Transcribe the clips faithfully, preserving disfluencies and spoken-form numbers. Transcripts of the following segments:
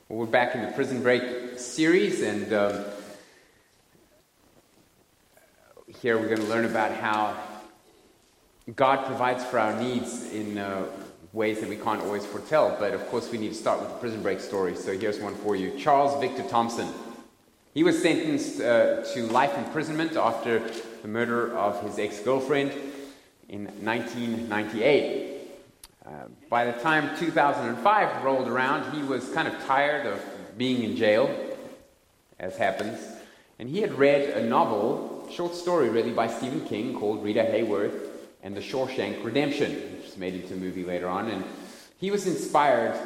Well, we're back in the Prison Break series, and um, here we're going to learn about how God provides for our needs in uh, ways that we can't always foretell. But of course, we need to start with the Prison Break story. So here's one for you. Charles Victor Thompson. He was sentenced uh, to life imprisonment after the murder of his ex-girlfriend in nineteen ninety-eight. Uh, by the time two thousand five rolled around, he was kind of tired of being in jail, as happens, and he had read a novel, short story really, by Stephen King called Rita Hayworth and the Shawshank Redemption, which was made into a movie later on, and he was inspired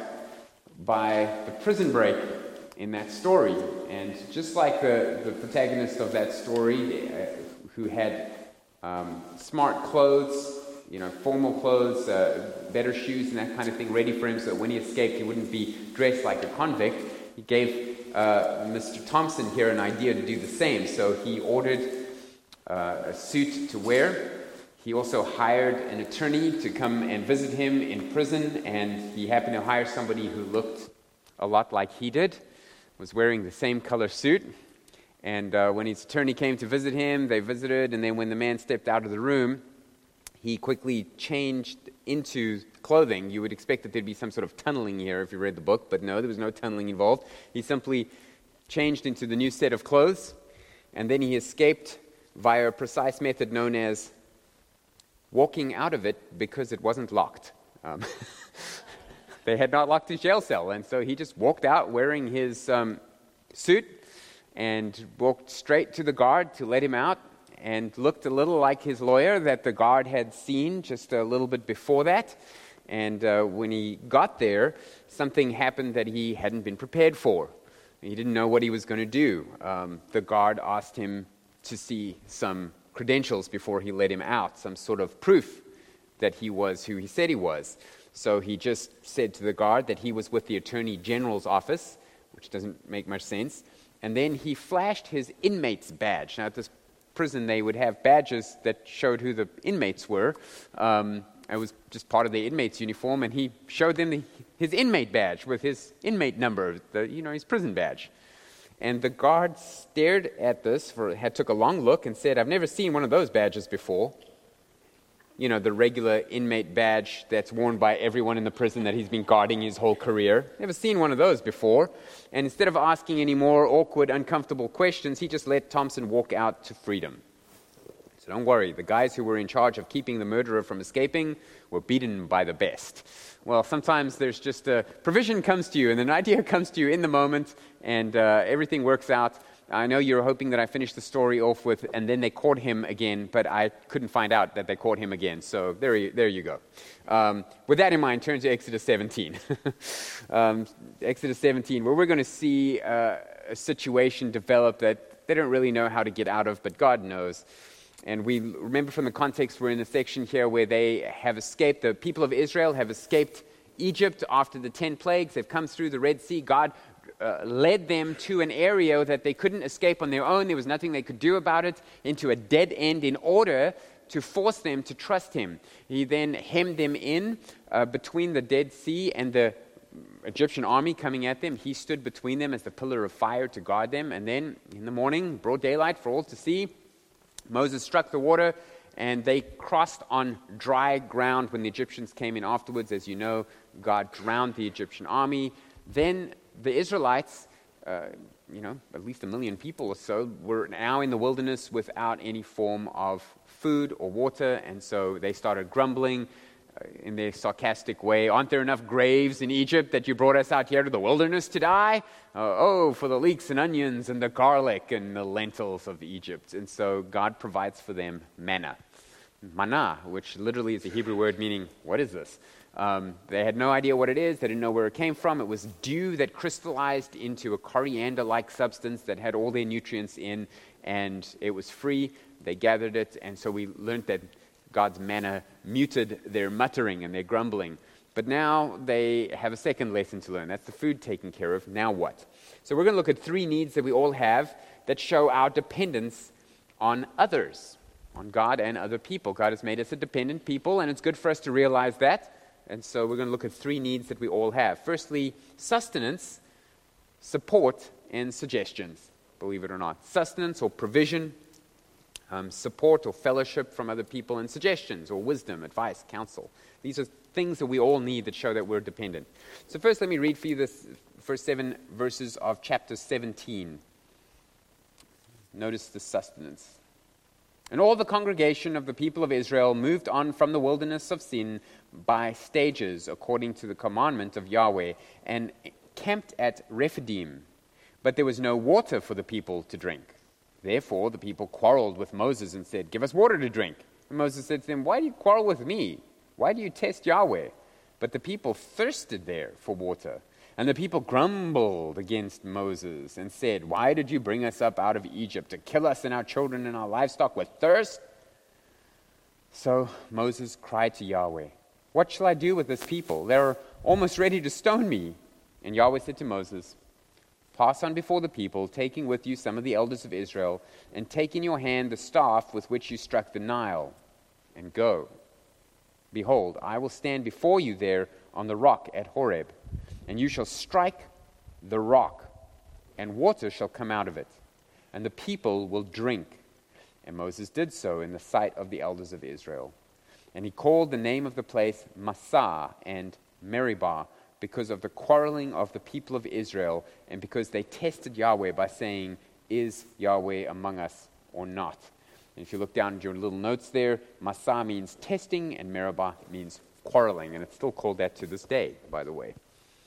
by the prison break in that story. And just like the, the protagonist of that story, uh, who had um, smart clothes, you know, formal clothes, uh, better shoes and that kind of thing ready for him so that when he escaped he wouldn't be dressed like a convict. He gave uh, Mister Thompson here an idea to do the same. So he ordered uh, a suit to wear. He also hired an attorney to come and visit him in prison, and he happened to hire somebody who looked a lot like he did, was wearing the same color suit. And uh, when his attorney came to visit him, they visited, and then when the man stepped out of the room, he quickly changed into clothing. You would expect that there'd be some sort of tunneling here if you read the book, but no, there was no tunneling involved. He simply changed into the new set of clothes, and then he escaped via a precise method known as walking out of it because it wasn't locked. Um, they had not locked his jail cell, and so he just walked out wearing his um, suit and walked straight to the guard to let him out, and looked a little like his lawyer that the guard had seen just a little bit before that. And uh, when he got there, something happened that he hadn't been prepared for. He didn't know what he was going to do. Um, the guard asked him to see some credentials before he let him out, some sort of proof that he was who he said he was. So he just said to the guard that he was with the Attorney General's office, which doesn't make much sense. And then he flashed his inmate's badge. Now, at this prison, they would have badges that showed who the inmates were. Um, it was just part of the inmate's uniform, and he showed them the, his inmate badge with his inmate number, the, you know, his prison badge. And the guard stared at this, for had took a long look, and said, "I've never seen one of those badges before." You know, the regular inmate badge that's worn by everyone in the prison that he's been guarding his whole career. Never seen one of those before. And instead of asking any more awkward, uncomfortable questions, he just let Thompson walk out to freedom. So don't worry, the guys who were in charge of keeping the murderer from escaping were beaten by the best. Well, sometimes there's just a provision comes to you, and an idea comes to you in the moment, and uh, everything works out. I know you're hoping that I finish the story off with, and then they caught him again, but I couldn't find out that they caught him again. So there you, there you go. Um, with that in mind, turn to Exodus seventeen. um, Exodus seventeen, where we're going to see uh, a situation develop that they don't really know how to get out of, but God knows. And we remember from the context, we're in a section here where they have escaped, the people of Israel have escaped Egypt after the ten plagues. They've come through the Red Sea. God Uh, led them to an area that they couldn't escape on their own. There was nothing they could do about it, into a dead end in order to force them to trust him. He then hemmed them in uh, between the Dead Sea and the Egyptian army coming at them. He stood between them as the pillar of fire to guard them. And then in the morning, broad daylight for all to see, Moses struck the water and they crossed on dry ground. When the Egyptians came in afterwards, as you know, God drowned the Egyptian army. Then the Israelites, uh, you know, at least a million people or so, were now in the wilderness without any form of food or water, and so they started grumbling uh, in their sarcastic way. "Aren't there enough graves in Egypt that you brought us out here to the wilderness to die? Uh, oh, for the leeks and onions and the garlic and the lentils of Egypt." And so God provides for them manna. Manna, which literally is a Hebrew word meaning, what is this? Um, they had no idea what it is. They didn't know where it came from. It was dew that crystallized into a coriander-like substance that had all their nutrients in, and it was free. They gathered it, and so we learned that God's manna muted their muttering and their grumbling. But now they have a second lesson to learn. That's the food taken care of. Now what? So we're going to look at three needs that we all have that show our dependence on others, on God and other people. God has made us a dependent people, and it's good for us to realize that. And so we're going to look at three needs that we all have. Firstly, sustenance support and suggestions, believe it or not. Sustenance or provision, um, support or fellowship from other people, and suggestions or wisdom, advice, counsel. These are things that we all need that show that we're dependent. So first let me read for you the first seven verses of chapter seventeen. Notice the sustenance. And all the congregation of the people of Israel moved on from the wilderness of Sin by stages according to the commandment of Yahweh, and camped at Rephidim. But there was no water for the people to drink. Therefore the people quarreled with Moses and said, "Give us water to drink." And Moses said to them, "Why do you quarrel with me? Why do you test Yahweh?" But the people thirsted there for water. And the people grumbled against Moses and said, "Why did you bring us up out of Egypt to kill us and our children and our livestock with thirst?" So Moses cried to Yahweh, "What shall I do with this people? They're almost ready to stone me." And Yahweh said to Moses, "Pass on before the people, taking with you some of the elders of Israel, and take in your hand the staff with which you struck the Nile, and go. Behold, I will stand before you there on the rock at Horeb, and you shall strike the rock, and water shall come out of it, and the people will drink." And Moses did so in the sight of the elders of Israel. And he called the name of the place Massah and Meribah, because of the quarreling of the people of Israel, and because they tested Yahweh by saying, "Is Yahweh among us or not?" And if you look down at your little notes there, Massah means testing, and Meribah means quarreling, and it's still called that to this day, by the way.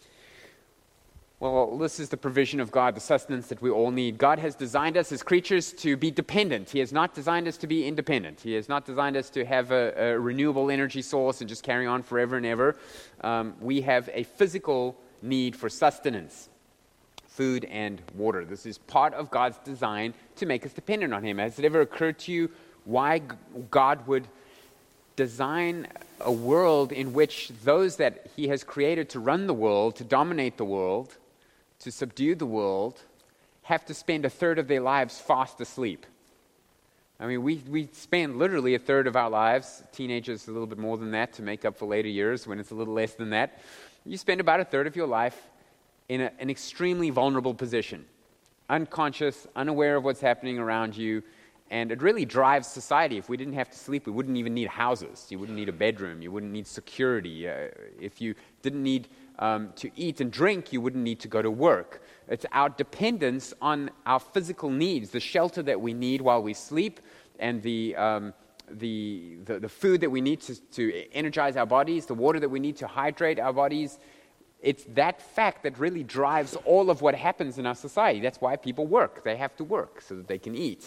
Well, this is the provision of God, the sustenance that we all need. God has designed us as creatures to be dependent. He has not designed us to be independent. He has not designed us to have a, a renewable energy source and just carry on forever and ever. Um, we have a physical need for sustenance, food and water. This is part of God's design to make us dependent on Him. Has it ever occurred to you why God would design a world in which those that He has created to run the world, to dominate the world, to subdue the world, have to spend a third of their lives fast asleep? I mean, we, we spend literally a third of our lives, teenagers a little bit more than that to make up for later years when it's a little less than that. You spend about a third of your life in a, an extremely vulnerable position, unconscious, unaware of what's happening around you, and it really drives society. If we didn't have to sleep, we wouldn't even need houses. You wouldn't need a bedroom. You wouldn't need security. Uh, if you didn't need um, to eat and drink, you wouldn't need to go to work. It's our dependence on our physical needs, the shelter that we need while we sleep, and the um, the, the the food that we need to, to energize our bodies, the water that we need to hydrate our bodies. It's that fact that really drives all of what happens in our society. That's why people work. They have to work so that they can eat.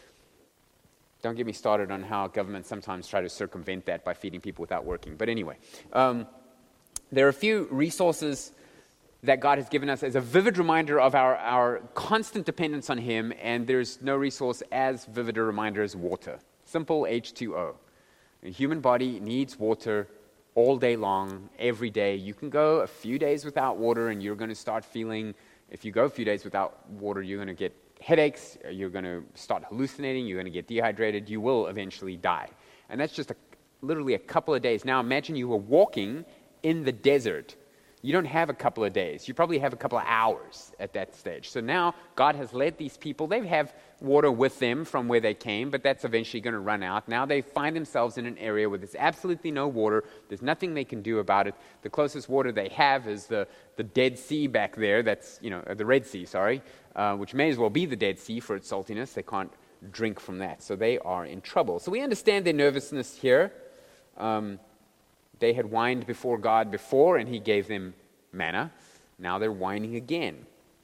Don't get me started on how governments sometimes try to circumvent that by feeding people without working. But anyway, um, there are a few resources that God has given us as a vivid reminder of our, our constant dependence on Him, and there's no resource as vivid a reminder as water. Simple H two O. The human body needs water all day long, every day. You can go a few days without water, and you're going to start feeling, if you go a few days without water, you're going to get headaches, you're going to start hallucinating, you're going to get dehydrated, you will eventually die. And that's just a, literally a couple of days. Now imagine you were walking in the desert. You don't have a couple of days. You probably have a couple of hours at that stage. So now God has led these people. They have water with them from where they came, but that's eventually going to run out. Now they find themselves in an area where there's absolutely no water. There's nothing they can do about it. The closest water they have is the, the Dead Sea back there. That's, you know, the Red Sea, sorry, uh, which may as well be the Dead Sea for its saltiness. They can't drink from that. So they are in trouble. So we understand their nervousness here. Um, They had whined before God before, and He gave them manna. Now they're whining again.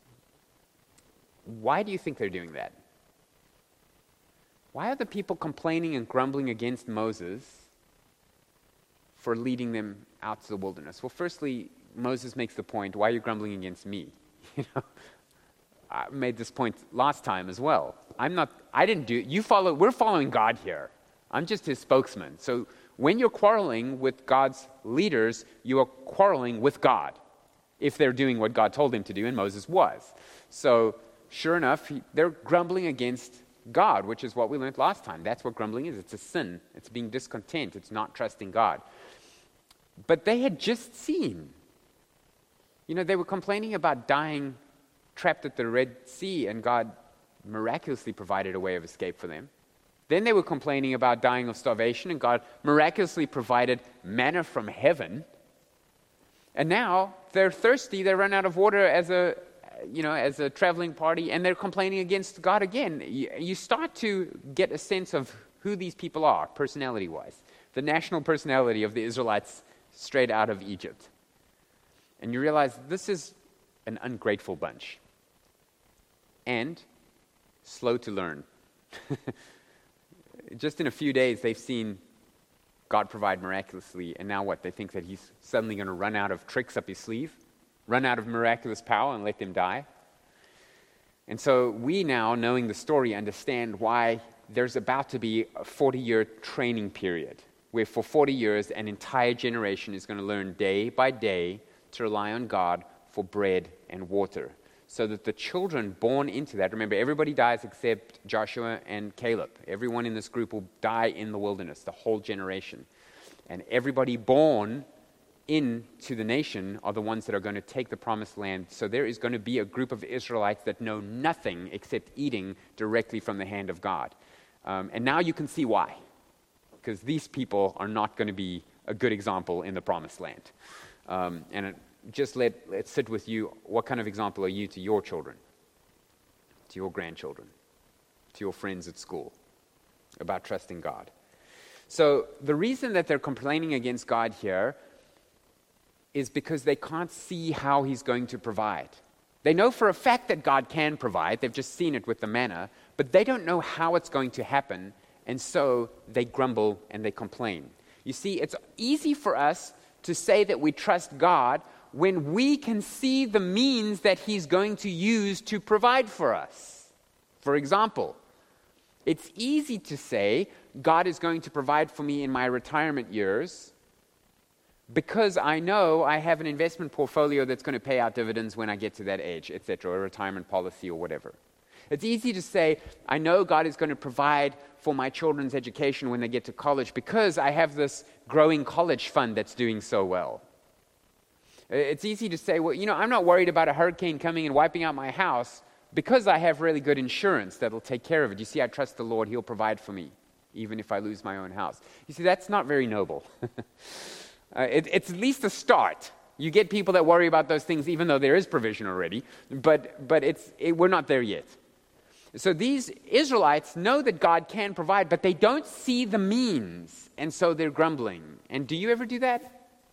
Why do you think they're doing that? Why are the people complaining and grumbling against Moses for leading them out to the wilderness? Well, firstly, Moses makes the point, why are you grumbling against me? You know, I made this point last time as well. I'm not, I didn't do, you follow, we're following God here. I'm just His spokesman. So when you're quarreling with God's leaders, you are quarreling with God if they're doing what God told them to do, and Moses was. So sure enough, he, they're grumbling against God, which is what we learned last time. That's what grumbling is. It's a sin. It's being discontent. It's not trusting God. But they had just seen. You know, they were complaining about dying trapped at the Red Sea, and God miraculously provided a way of escape for them. Then they were complaining about dying of starvation, and God miraculously provided manna from heaven. And now they're thirsty, they run out of water as a, you know, as a traveling party, and they're complaining against God again. You, you start to get a sense of who these people are, personality-wise. The national personality of the Israelites straight out of Egypt. And you realize this is an ungrateful bunch. And slow to learn. Just in a few days, they've seen God provide miraculously, and now what? They think that he's suddenly going to run out of tricks up his sleeve, run out of miraculous power and let them die. And so we now, knowing the story, understand why there's about to be a forty-year training period, where for forty years, an entire generation is going to learn day by day to rely on God for bread and water. So that the children born into that, remember, everybody dies except Joshua and Caleb. Everyone in this group will die in the wilderness, the whole generation. And everybody born into the nation are the ones that are going to take the promised land. So there is going to be a group of Israelites that know nothing except eating directly from the hand of God. Um, and now you can see why. Because these people are not going to be a good example in the promised land. Um, and it, Just let it sit with you. What kind of example are you to your children, to your grandchildren, to your friends at school about trusting God? So the reason that they're complaining against God here is because they can't see how he's going to provide. They know for a fact that God can provide. They've just seen it with the manna, but they don't know how it's going to happen, and so they grumble and they complain. You see, it's easy for us to say that we trust God when we can see the means that he's going to use to provide for us. For example, it's easy to say, God is going to provide for me in my retirement years because I know I have an investment portfolio that's going to pay out dividends when I get to that age, et cetera, or a retirement policy or whatever. It's easy to say, I know God is going to provide for my children's education when they get to college because I have this growing college fund that's doing so well. It's easy to say, well, you know, I'm not worried about a hurricane coming and wiping out my house because I have really good insurance that'll take care of it. You see, I trust the Lord. He'll provide for me, even if I lose my own house. You see, that's not very noble. uh, it, it's at least a start. You get people that worry about those things, even though there is provision already, but, but it's, it, we're not there yet. So these Israelites know that God can provide, but they don't see the means, and so they're grumbling. And do you ever do that?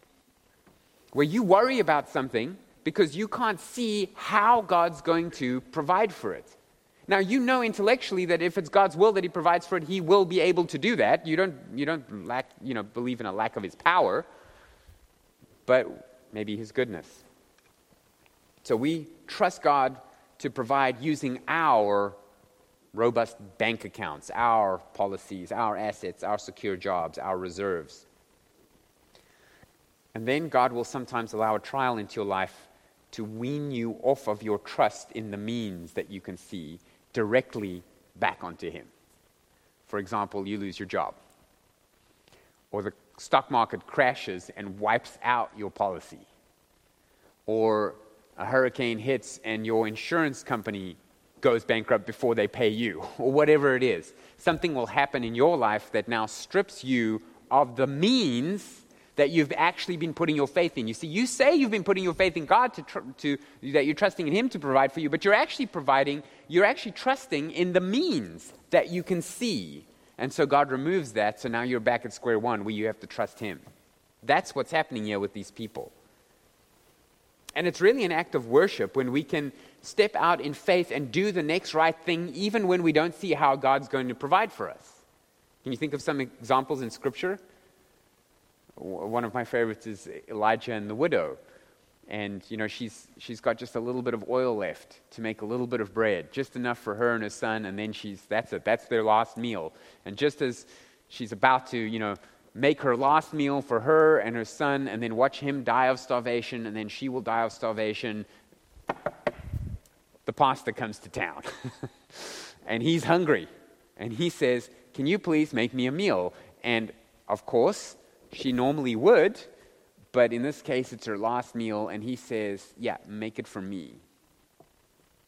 Where you worry about something because you can't see how God's going to provide for it. Now, you know intellectually that if it's God's will that he provides for it, he will be able to do that. You don't, you don't lack, you know, believe in a lack of his power, but maybe his goodness. So we trust God to provide using our robust bank accounts, our policies, our assets, our secure jobs, our reserves. And then God will sometimes allow a trial into your life to wean you off of your trust in the means that you can see directly back onto him. For example, you lose your job. Or the stock market crashes and wipes out your policy. Or a hurricane hits and your insurance company goes bankrupt before they pay you. Or whatever it is. Something will happen in your life that now strips you of the means that you've actually been putting your faith in. You see, you say you've been putting your faith in God, to, tr- to that you're trusting in him to provide for you, but you're actually providing, you're actually trusting in the means that you can see. And so God removes that, so now you're back at square one where you have to trust him. That's what's happening here with these people. And it's really an act of worship when we can step out in faith and do the next right thing, even when we don't see how God's going to provide for us. Can you think of some examples in Scripture? One of my favorites is Elijah and the widow. And, you know, she's she's got just a little bit of oil left to make a little bit of bread, just enough for her and her son, and then she's, that's it, that's their last meal. And just as she's about to, you know, make her last meal for her and her son, and then watch him die of starvation, and then she will die of starvation, the pastor comes to town. And he's hungry. And he says, can you please make me a meal? And, of course, she normally would, but in this case, it's her last meal, and he says, yeah, make it for me.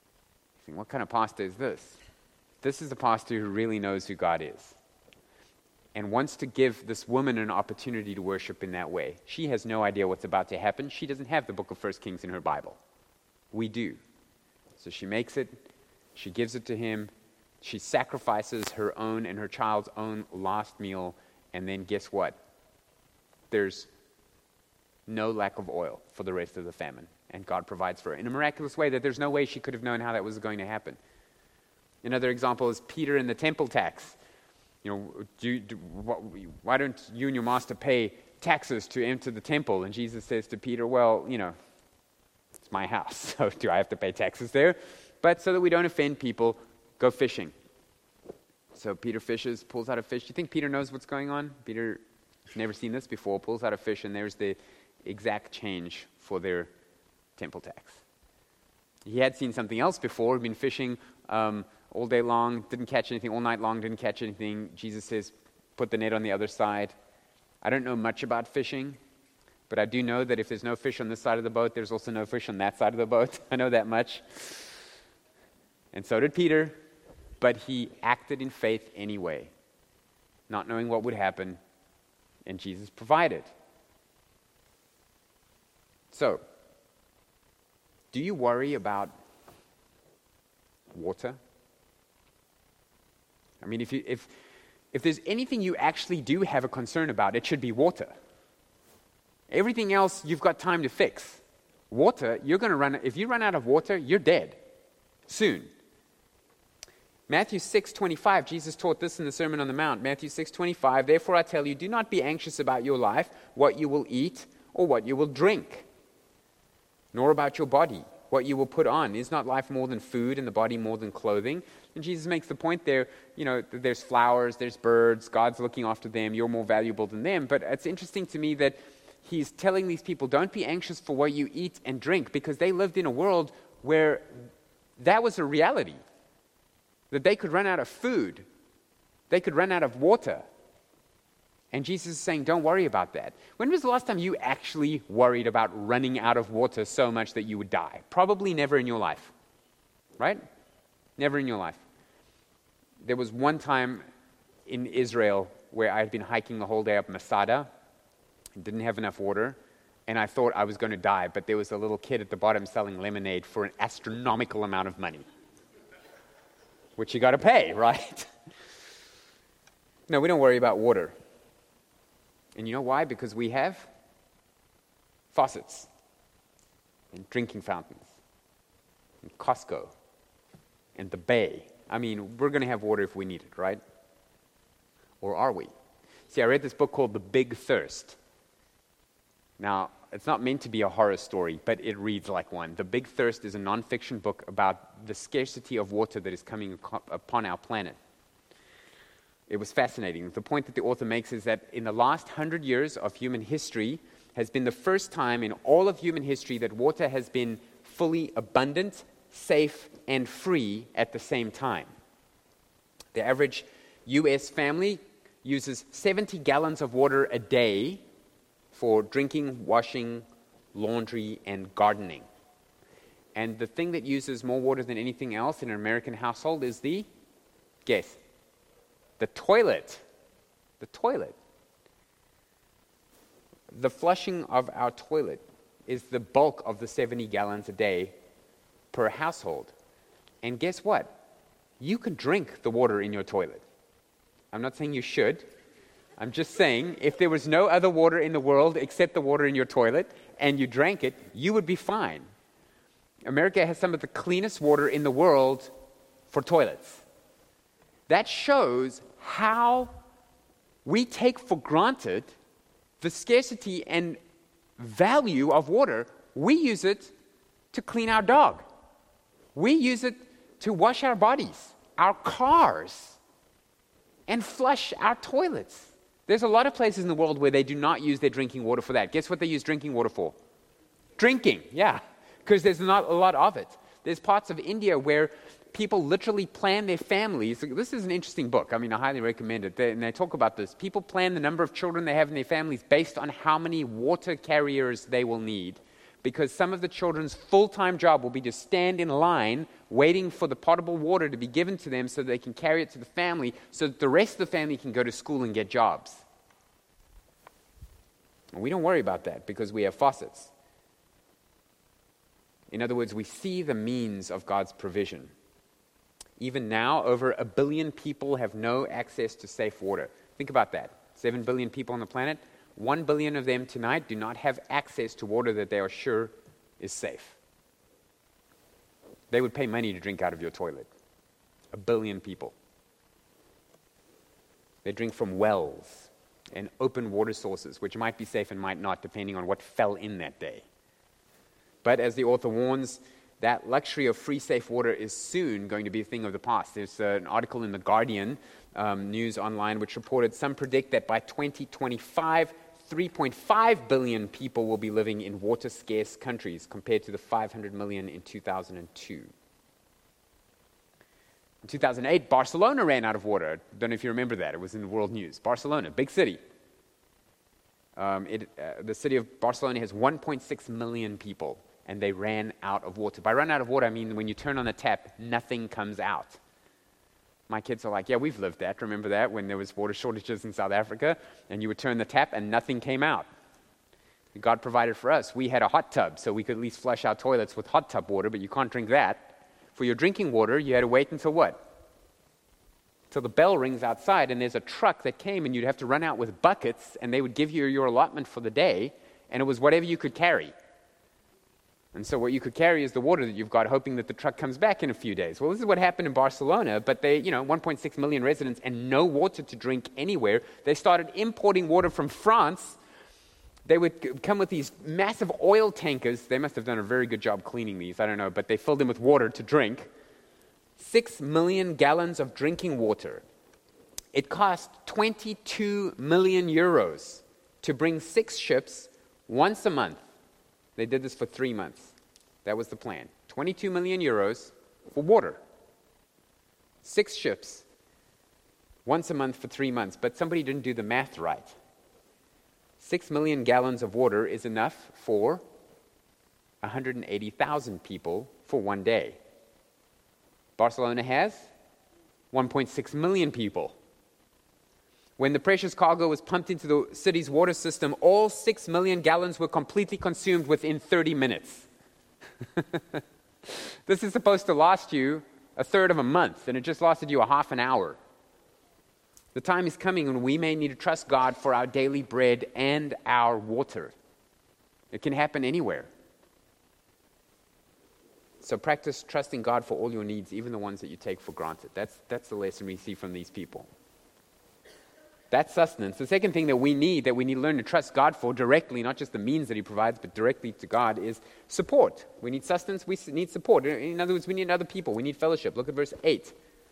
think, what kind of pastor is this? This is a pastor who really knows who God is and wants to give this woman an opportunity to worship in that way. She has no idea what's about to happen. She doesn't have the book of First Kings in her Bible. We do. So she makes it, she gives it to him, she sacrifices her own and her child's own last meal, and then guess what? There's no lack of oil for the rest of the famine, and God provides for her in a miraculous way that there's no way she could have known how that was going to happen. Another example is Peter and the temple tax. You know, do, do, why don't you and your master pay taxes to enter the temple? And Jesus says to Peter, well, you know, it's my house, so do I have to pay taxes there? But so that we don't offend people, go fishing. So Peter fishes, pulls out a fish. Do you think Peter knows what's going on? Peter has never seen this before, pulls out a fish, and there's the exact change for their temple tax. He had seen something else before. He'd been fishing um, all day long, didn't catch anything, all night long, didn't catch anything. Jesus says, put the net on the other side. I don't know much about fishing, but I do know that if there's no fish on this side of the boat, there's also no fish on that side of the boat. I know that much. And so did Peter, but he acted in faith anyway, not knowing what would happen, and Jesus provided. So, do you worry about water? I mean, if you, if if there's anything you actually do have a concern about, it should be water. Everything else you've got time to fix. Water, you're going to run, if you run out of water, you're dead soon. Matthew six twenty-five, Jesus taught this in the Sermon on the Mount. Matthew six twenty-five, therefore I tell you, do not be anxious about your life, what you will eat or what you will drink, nor about your body, what you will put on. Is not life more than food and the body more than clothing? And Jesus makes the point there, you know, there's flowers, there's birds, God's looking after them, you're more valuable than them. But it's interesting to me that he's telling these people, don't be anxious for what you eat and drink, because they lived in a world where that was a reality. That they could run out of food. They could run out of water. And Jesus is saying, don't worry about that. When was the last time you actually worried about running out of water so much that you would die? Probably never in your life. Right? Never in your life. There was one time in Israel where I had been hiking the whole day up Masada and didn't have enough water, and I thought I was going to die, but there was a little kid at the bottom selling lemonade for an astronomical amount of money, which you got to pay, right? No, we don't worry about water. And you know why? Because we have faucets and drinking fountains and Costco and the Bay. I mean, we're going to have water if we need it, right? Or are we? See, I read this book called The Big Thirst. Now, it's not meant to be a horror story, but it reads like one. The Big Thirst is a non-fiction book about the scarcity of water that is coming upon our planet. It was fascinating. The point that the author makes is that in the last hundred years of human history has been the first time in all of human history that water has been fully abundant, safe, and free at the same time. The average U S family uses seventy gallons of water a day for drinking, washing, laundry, and gardening. And the thing that uses more water than anything else in an American household is the, guess, the toilet. The toilet. The flushing of our toilet is the bulk of the seventy gallons a day per household. And guess what? You can drink the water in your toilet. I'm not saying you should. I'm just saying, if there was no other water in the world except the water in your toilet, and you drank it, you would be fine. America has some of the cleanest water in the world for toilets. That shows how we take for granted the scarcity and value of water. We use it to clean our dog. We use it to wash our bodies, our cars, and flush our toilets. There's a lot of places in the world where they do not use their drinking water for that. Guess what they use drinking water for? Drinking, yeah, because there's not a lot of it. There's parts of India where people literally plan their families. This is an interesting book. I mean, I highly recommend it. They, and they talk about this. People plan the number of children they have in their families based on how many water carriers they will need, because some of the children's full-time job will be to stand in line waiting for the potable water to be given to them so they can carry it to the family so that the rest of the family can go to school and get jobs. And we don't worry about that because we have faucets. In other words, we see the means of God's provision. Even now, over a billion people have no access to safe water. Think about that. Seven billion people on the planet. One billion of them tonight do not have access to water that they are sure is safe. They would pay money to drink out of your toilet. A billion people. They drink from wells and open water sources, which might be safe and might not, depending on what fell in that day. But as the author warns, that luxury of free, safe water is soon going to be a thing of the past. There's uh, an article in The Guardian um, News Online which reported some predict that by twenty twenty-five, three point five billion people will be living in water-scarce countries compared to the five hundred million in two thousand two. In two thousand eight, Barcelona ran out of water. I don't know if you remember that. It was in the world news. Barcelona, big city. Um, it, uh, the city of Barcelona has one point six million people, and they ran out of water. By run out of water, I mean when you turn on the tap, nothing comes out. My kids are like, yeah, we've lived that. Remember that when there was water shortages in South Africa, and you would turn the tap and nothing came out. God provided for us. We had a hot tub, so we could at least flush our toilets with hot tub water, but you can't drink that. For your drinking water, you had to wait until what? Till the bell rings outside, and there's a truck that came, and you'd have to run out with buckets, and they would give you your allotment for the day, and it was whatever you could carry. And so what you could carry is the water that you've got, hoping that the truck comes back in a few days. Well, this is what happened in Barcelona, but they, you know, one point six million residents and no water to drink anywhere. They started importing water from France. They would come with these massive oil tankers. They must have done a very good job cleaning these, I don't know, but they filled them with water to drink. Six million gallons of drinking water. It cost twenty-two million euros to bring six ships once a month. They did this for three months. That was the plan. twenty-two million euros for water. Six ships, once a month for three months. But somebody didn't do the math right. Six million gallons of water is enough for one hundred eighty thousand people for one day. Barcelona has one point six million people. When the precious cargo was pumped into the city's water system, all six million gallons were completely consumed within thirty minutes. This is supposed to last you a third of a month, and it just lasted you a half an hour. The time is coming when we may need to trust God for our daily bread and our water. It can happen anywhere. So practice trusting God for all your needs, even the ones that you take for granted. That's, that's the lesson we see from these people. That's sustenance. The second thing that we need, that we need to learn to trust God for directly, not just the means that He provides, but directly to God, is support. We need sustenance, we need support. In other words, we need other people, we need fellowship. Look at verse eight.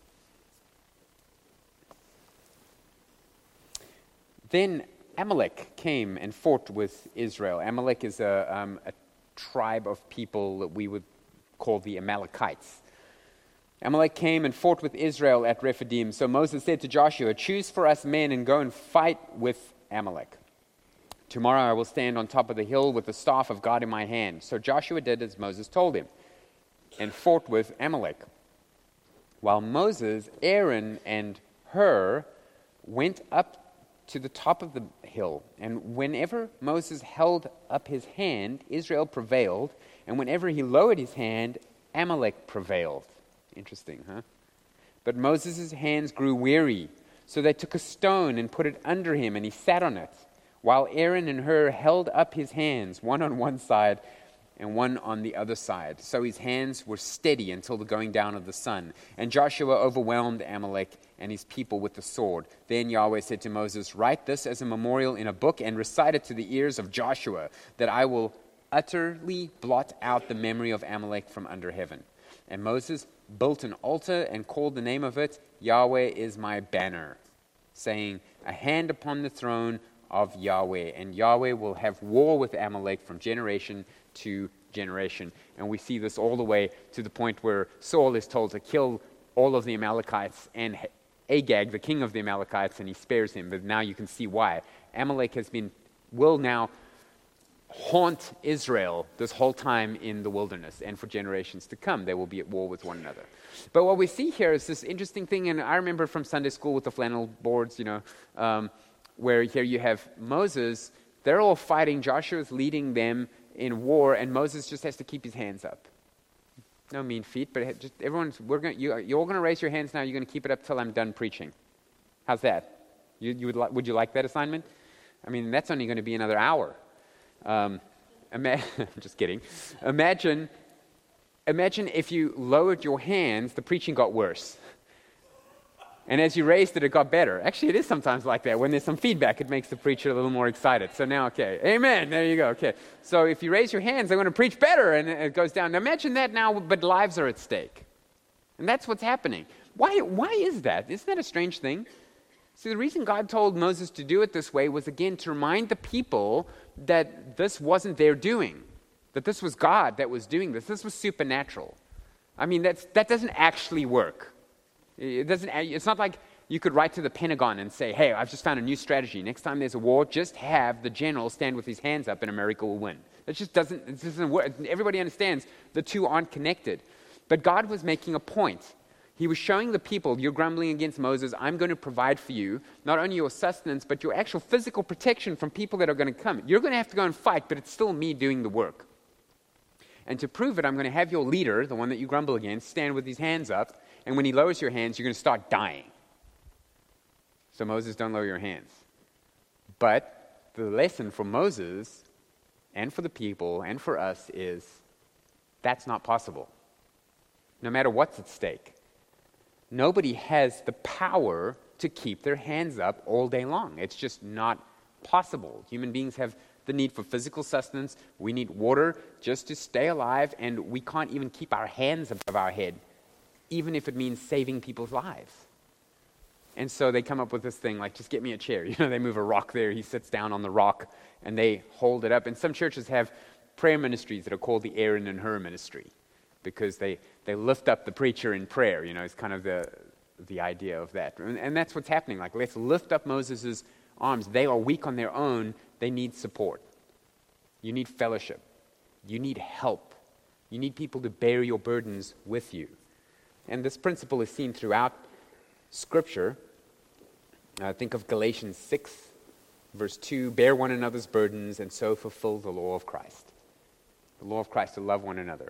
Then Amalek came and fought with Israel. Amalek is a, um, a tribe of people that we would call the Amalekites. Amalek came and fought with Israel at Rephidim. So Moses said to Joshua, choose for us men and go and fight with Amalek. Tomorrow I will stand on top of the hill with the staff of God in my hand. So Joshua did as Moses told him and fought with Amalek. While Moses, Aaron, and Hur went up to the top of the hill. And whenever Moses held up his hand, Israel prevailed. And whenever he lowered his hand, Amalek prevailed. Interesting, huh? But Moses' hands grew weary, so they took a stone and put it under him, and he sat on it, while Aaron and Hur held up his hands, one on one side and one on the other side. So his hands were steady until the going down of the sun. And Joshua overwhelmed Amalek and his people with the sword. Then Yahweh said to Moses, write this as a memorial in a book and recite it to the ears of Joshua, that I will utterly blot out the memory of Amalek from under heaven. And Moses built an altar and called the name of it, Yahweh is my banner, saying, a hand upon the throne of Yahweh, and Yahweh will have war with Amalek from generation to generation. And we see this all the way to the point where Saul is told to kill all of the Amalekites and Agag, the king of the Amalekites, and he spares him. But now you can see why. Amalek has been, will now haunt Israel this whole time in the wilderness, and for generations to come, they will be at war with one another. But what we see here is this interesting thing, and I remember from Sunday school with the flannel boards, you know, um, where here you have Moses, they're all fighting, Joshua's leading them in war, and Moses just has to keep his hands up. No mean feat, but just everyone's, we're going, you, you're all going to raise your hands now, you're going to keep it up till I'm done preaching. How's that? You, you would, li- would you like that assignment? I mean, that's only going to be another hour. Um, ima- just kidding. Imagine, imagine if you lowered your hands, the preaching got worse. And as you raised it, it got better. Actually, it is sometimes like that. When there's some feedback, it makes the preacher a little more excited. So now, okay, amen, there you go, okay. So if you raise your hands, they're going to preach better, and it goes down. Now imagine that now, but lives are at stake. And that's what's happening. Why, why is that? Isn't that a strange thing? See, the reason God told Moses to do it this way was, again, to remind the people that this wasn't their doing, that this was God that was doing this. This was supernatural. I mean, that's, that doesn't actually work. It doesn't. It's not like you could write to the Pentagon and say, hey, I've just found a new strategy. Next time there's a war, just have the general stand with his hands up and America will win. It just doesn't, it doesn't work. Everybody understands the two aren't connected. But God was making a point. He was showing the people, you're grumbling against Moses, I'm going to provide for you not only your sustenance, but your actual physical protection from people that are going to come. You're going to have to go and fight, but it's still me doing the work. And to prove it, I'm going to have your leader, the one that you grumble against, stand with his hands up, and when he lowers your hands, you're going to start dying. So Moses, don't lower your hands. But the lesson for Moses, and for the people, and for us is, that's not possible. No matter what's at stake. Nobody has the power to keep their hands up all day long. It's just not possible. Human beings have the need for physical sustenance. We need water just to stay alive, and we can't even keep our hands above our head, even if it means saving people's lives. And so they come up with this thing like, just get me a chair. You know, they move a rock there, he sits down on the rock, and they hold it up. And some churches have prayer ministries that are called the Aaron and Hur ministry, because they, they lift up the preacher in prayer, you know, it's kind of the the idea of that. And, and that's what's happening. Like, let's lift up Moses' arms. They are weak on their own. They need support. You need fellowship. You need help. You need people to bear your burdens with you. And this principle is seen throughout Scripture. Uh, think of Galatians six, verse two, bear one another's burdens and so fulfill the law of Christ. The law of Christ, to love one another.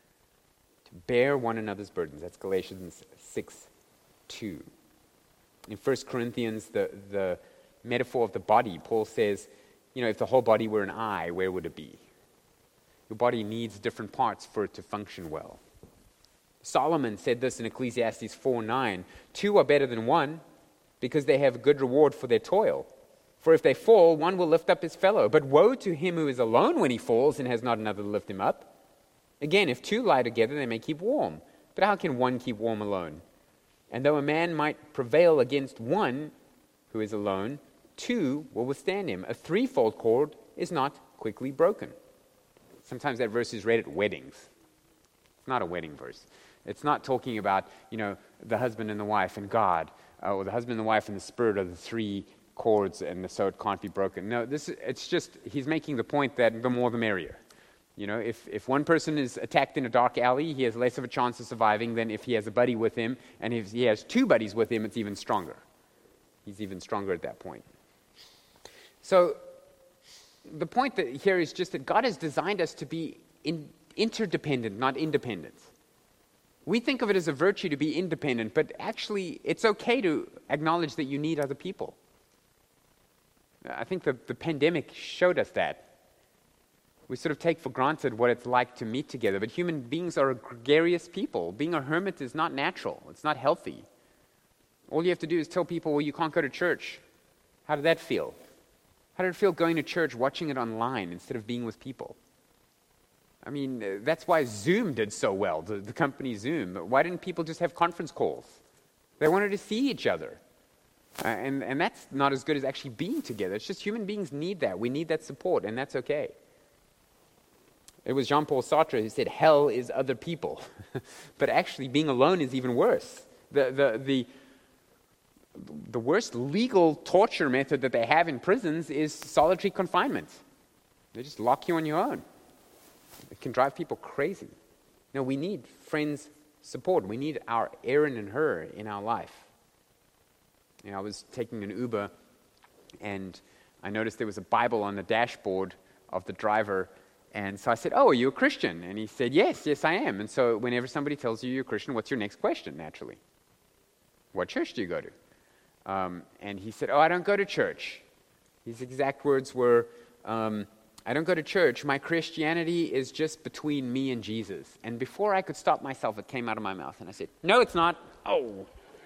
Bear one another's burdens. That's Galatians six two. In First Corinthians, the, the metaphor of the body, Paul says, you know, if the whole body were an eye, where would it be? Your body needs different parts for it to function well. Solomon said this in Ecclesiastes four nine, two are better than one because they have a good reward for their toil. For if they fall, one will lift up his fellow. But woe to him who is alone when he falls and has not another to lift him up. Again, if two lie together, they may keep warm. But how can one keep warm alone? And though a man might prevail against one who is alone, two will withstand him. A threefold cord is not quickly broken. Sometimes that verse is read at weddings. It's not a wedding verse. It's not talking about, you know, the husband and the wife and God, uh, or the husband and the wife and the Spirit are the three cords, and so it can't be broken. No, this it's just, he's making the point that the more the merrier. You know, if, if one person is attacked in a dark alley, he has less of a chance of surviving than if he has a buddy with him, and if he has two buddies with him, it's even stronger. He's even stronger at that point. So, the point that here is just that God has designed us to be in, interdependent, not independent. We think of it as a virtue to be independent, but actually it's okay to acknowledge that you need other people. I think the, the pandemic showed us that. We sort of take for granted what it's like to meet together, but human beings are gregarious people. Being a hermit is not natural. It's not healthy. All you have to do is tell people, well, you can't go to church. How did that feel? How did it feel going to church, watching it online instead of being with people? I mean, uh, that's why Zoom did so well, the, the company Zoom. Why didn't people just have conference calls? They wanted to see each other. Uh, and, and that's not as good as actually being together. It's just human beings need that. We need that support, and that's okay. It was Jean-Paul Sartre who said, hell is other people. But actually, being alone is even worse. The, the, the, the worst legal torture method that they have in prisons is solitary confinement. They just lock you on your own. It can drive people crazy. No, we need friends' support. We need our Aaron and Hur in our life. You know, I was taking an Uber, and I noticed there was a Bible on the dashboard of the driver. And so I said, "Oh, are you a Christian?" And he said, "Yes, yes, I am." And so whenever somebody tells you you're a Christian, what's your next question, naturally? What church do you go to? Um, and he said, "Oh, I don't go to church." His exact words were, um, "I don't go to church. My Christianity is just between me and Jesus." And before I could stop myself, it came out of my mouth. And I said, "No, it's not." Oh.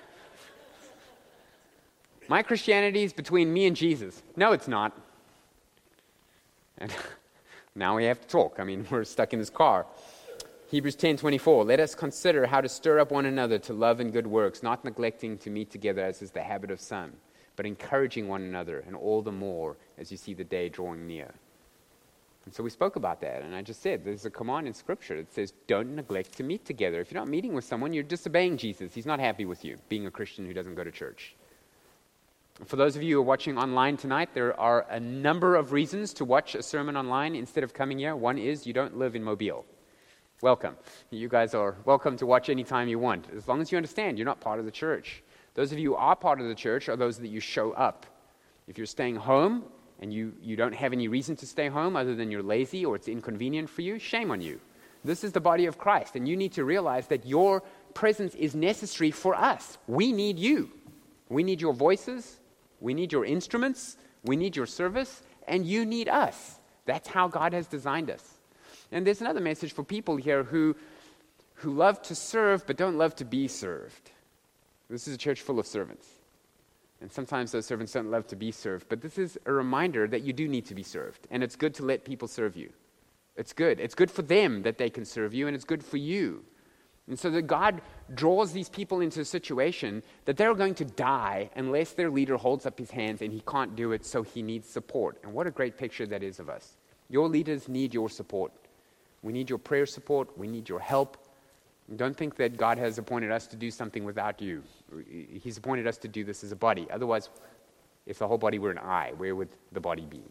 My Christianity is between me and Jesus. No, it's not. And now we have to talk. I mean, we're stuck in this car. Hebrews ten twenty-four, let us consider how to stir up one another to love and good works, not neglecting to meet together as is the habit of some, but encouraging one another, and all the more as you see the day drawing near. And so we spoke about that, and I just said there's a command in Scripture that says don't neglect to meet together. If you're not meeting with someone, you're disobeying Jesus. He's not happy with you, being a Christian who doesn't go to church. For those of you who are watching online tonight, there are a number of reasons to watch a sermon online instead of coming here. One is you don't live in Mobile. Welcome. You guys are welcome to watch anytime you want, as long as you understand you're not part of the church. Those of you who are part of the church are those that you show up. If you're staying home and you, you don't have any reason to stay home other than you're lazy or it's inconvenient for you, shame on you. This is the body of Christ, and you need to realize that your presence is necessary for us. We need you. We need your voices. We need your instruments. We need your service. And you need us. That's how God has designed us. And there's another message for people here who, who love to serve but don't love to be served. This is a church full of servants. And sometimes those servants don't love to be served. But this is a reminder that you do need to be served. And it's good to let people serve you. It's good. It's good for them that they can serve you, and it's good for you. And so that God draws these people into a situation that they're going to die unless their leader holds up his hands, and he can't do it, so he needs support. And what a great picture that is of us. Your leaders need your support. We need your prayer support. We need your help. Don't think that God has appointed us to do something without you. He's appointed us to do this as a body. Otherwise, if the whole body were an eye, where would the body be?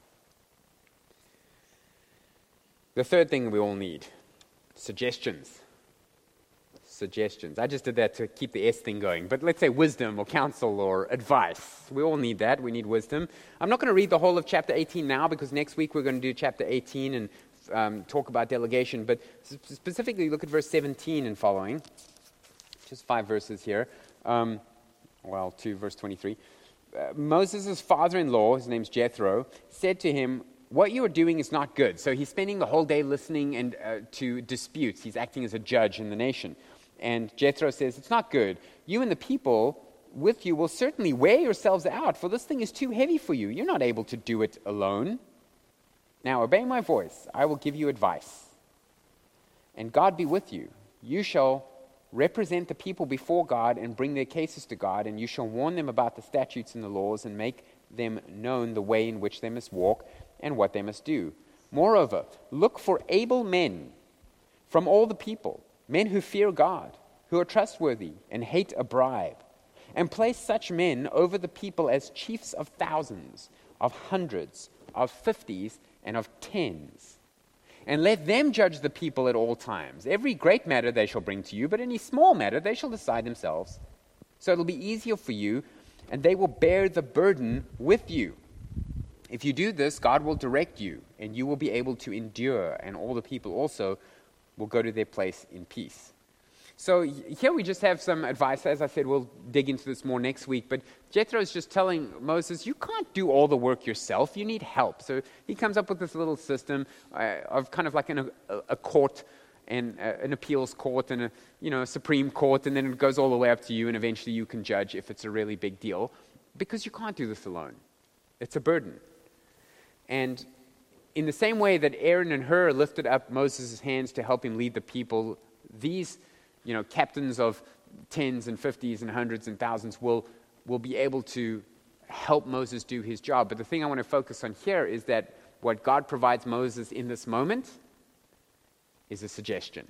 The third thing we all need, suggestions. Suggestions. I just did that to keep the S thing going. But let's say wisdom or counsel or advice. We all need that. We need wisdom. I'm not going to read the whole of chapter eighteen now, because next week we're going to do chapter eighteen and um, talk about delegation. But specifically look at verse seventeen and following. Just five verses here. Um, well, to verse twenty-three. Uh, Moses' father-in-law, his name's Jethro, said to him, "What you are doing is not good." So he's spending the whole day listening and uh, to disputes. He's acting as a judge in the nation. And Jethro says, "It's not good. You and the people with you will certainly wear yourselves out, for this thing is too heavy for you. You're not able to do it alone. Now obey my voice. I will give you advice. And God be with you. You shall represent the people before God and bring their cases to God, and you shall warn them about the statutes and the laws and make them known the way in which they must walk and what they must do. Moreover, look for able men from all the people, men who fear God, who are trustworthy and hate a bribe, and place such men over the people as chiefs of thousands, of hundreds, of fifties, and of tens. And let them judge the people at all times. Every great matter they shall bring to you, but any small matter they shall decide themselves. So it'll be easier for you, and they will bear the burden with you. If you do this, God will direct you, and you will be able to endure, and all the people also will go to their place in peace." So here we just have some advice. As I said, we'll dig into this more next week. But Jethro is just telling Moses, you can't do all the work yourself. You need help. So he comes up with this little system uh, of kind of like an, a, a court and uh, an appeals court and a you know a Supreme Court, and then it goes all the way up to you, and eventually you can judge if it's a really big deal, because you can't do this alone. It's a burden. And in the same way that Aaron and Hur lifted up Moses' hands to help him lead the people, these you know, captains of tens and fifties and hundreds and thousands will, will be able to help Moses do his job. But the thing I want to focus on here is that what God provides Moses in this moment is a suggestion.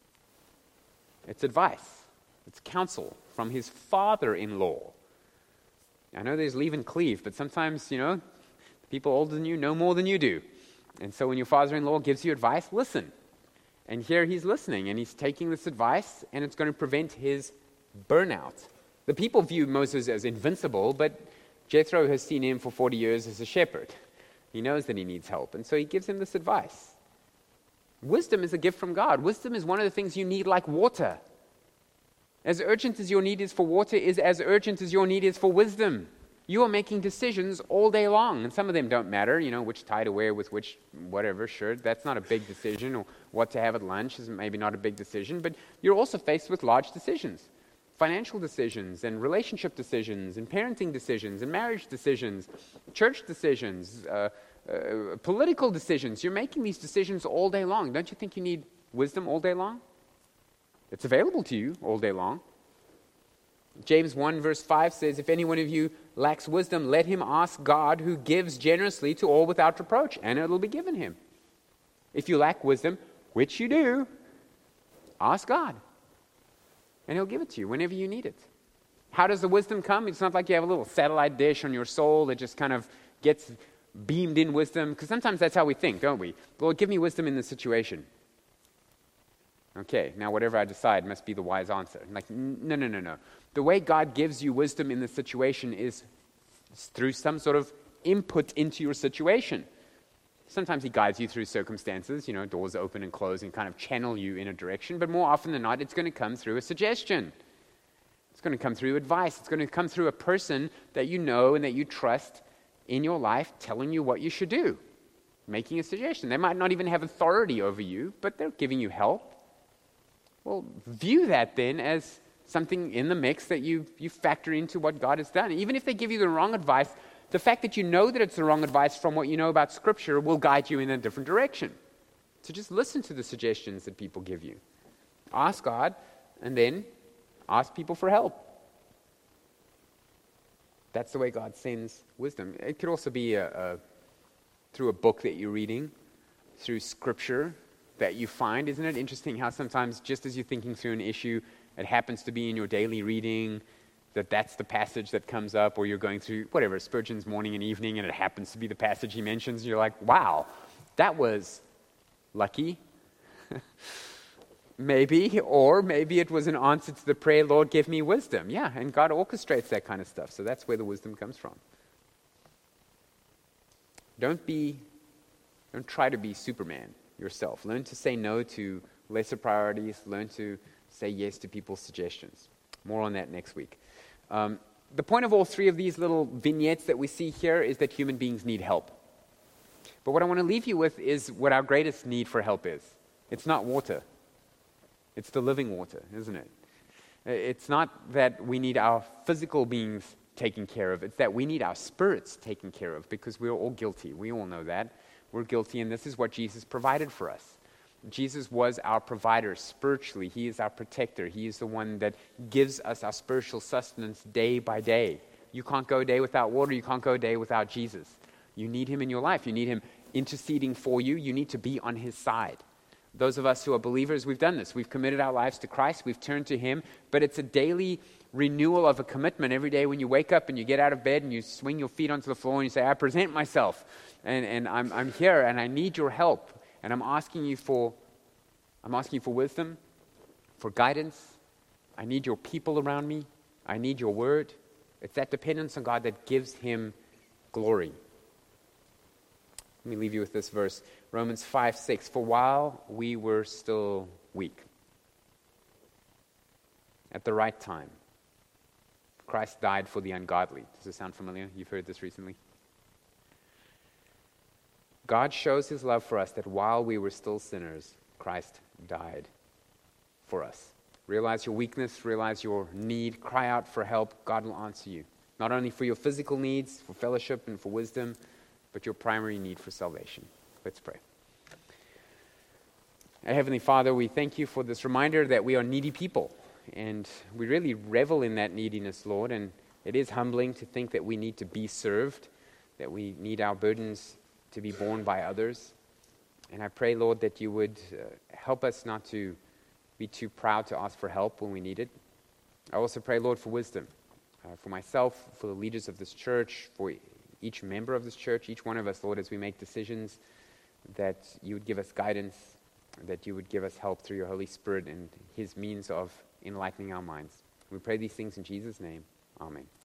It's advice. It's counsel from his father-in-law. I know there's leave and cleave, but sometimes, you know, people older than you know more than you do. And so when your father-in-law gives you advice, listen. And here he's listening, and he's taking this advice, and it's going to prevent his burnout. The people view Moses as invincible, but Jethro has seen him for forty years as a shepherd. He knows that he needs help, and so he gives him this advice. Wisdom is a gift from God. Wisdom is one of the things you need like water. As urgent as your need is for water is as urgent as your need is for wisdom. You are making decisions all day long, and some of them don't matter, you know, which tie to wear with which whatever shirt. That's not a big decision, or what to have at lunch is maybe not a big decision, but you're also faced with large decisions. Financial decisions, and relationship decisions, and parenting decisions, and marriage decisions, church decisions, uh, uh, political decisions. You're making these decisions all day long. Don't you think you need wisdom all day long? It's available to you all day long. James one verse five says, if any one of you lacks wisdom, let him ask God, who gives generously to all without reproach, and it will be given him. If you lack wisdom, which you do, ask God, and he'll give it to you whenever you need it. How does the wisdom come? It's not like you have a little satellite dish on your soul that just kind of gets beamed in wisdom, because sometimes that's how we think, don't we? Lord, give me wisdom in this situation. Okay, now whatever I decide must be the wise answer. Like, no, no, no, no. The way God gives you wisdom in the situation is through some sort of input into your situation. Sometimes he guides you through circumstances, you know, doors open and close and kind of channel you in a direction, but more often than not, it's going to come through a suggestion. It's going to come through advice. It's going to come through a person that you know and that you trust in your life telling you what you should do, making a suggestion. They might not even have authority over you, but they're giving you help. Well, view that then as something in the mix that you, you factor into what God has done. Even if they give you the wrong advice, the fact that you know that it's the wrong advice from what you know about Scripture will guide you in a different direction. So just listen to the suggestions that people give you. Ask God, and then ask people for help. That's the way God sends wisdom. It could also be a, a, through a book that you're reading, through Scripture that you find. Isn't it interesting how sometimes just as you're thinking through an issue, it happens to be in your daily reading, that that's the passage that comes up, or you're going through, whatever, Spurgeon's morning and evening, and it happens to be the passage he mentions, and you're like, wow, that was lucky. Maybe, or maybe it was an answer to the prayer, Lord, give me wisdom. Yeah, and God orchestrates that kind of stuff, so that's where the wisdom comes from. Don't be, don't try to be Superman yourself. Learn to say no to lesser priorities. Learn to say yes to people's suggestions. More on that next week. Um, the point of all three of these little vignettes that we see here is that human beings need help. But what I want to leave you with is what our greatest need for help is. It's not water. It's the living water, isn't it? It's not that we need our physical beings taken care of. It's that we need our spirits taken care of, because we're all guilty. We all know that. We're guilty, and this is what Jesus provided for us. Jesus was our provider spiritually. He is our protector. He is the one that gives us our spiritual sustenance day by day. You can't go a day without water. You can't go a day without Jesus. You need him in your life. You need him interceding for you. You need to be on his side. Those of us who are believers, we've done this. We've committed our lives to Christ. We've turned to him. But it's a daily renewal of a commitment. Every day when you wake up and you get out of bed and you swing your feet onto the floor and you say, I present myself. And, and I'm, I'm here and I need your help. And I'm asking you for, I'm asking you for wisdom, for guidance. I need your people around me. I need your word. It's that dependence on God that gives him glory. Let me leave you with this verse. Romans five six. For while we were still weak, at the right time, Christ died for the ungodly. Does this sound familiar? You've heard this recently. God shows his love for us that while we were still sinners, Christ died for us. Realize your weakness, realize your need, cry out for help. God will answer you. Not only for your physical needs, for fellowship and for wisdom, but your primary need for salvation. Let's pray. Our Heavenly Father, we thank you for this reminder that we are needy people. And we really revel in that neediness, Lord. And it is humbling to think that we need to be served, that we need our burdens to be borne by others. And I pray, Lord, that you would uh, help us not to be too proud to ask for help when we need it. I also pray, Lord, for wisdom, uh, for myself, for the leaders of this church, for each member of this church, each one of us, Lord, as we make decisions that you would give us guidance, that you would give us help through your Holy Spirit and his means of enlightening our minds. We pray these things in Jesus' name. Amen.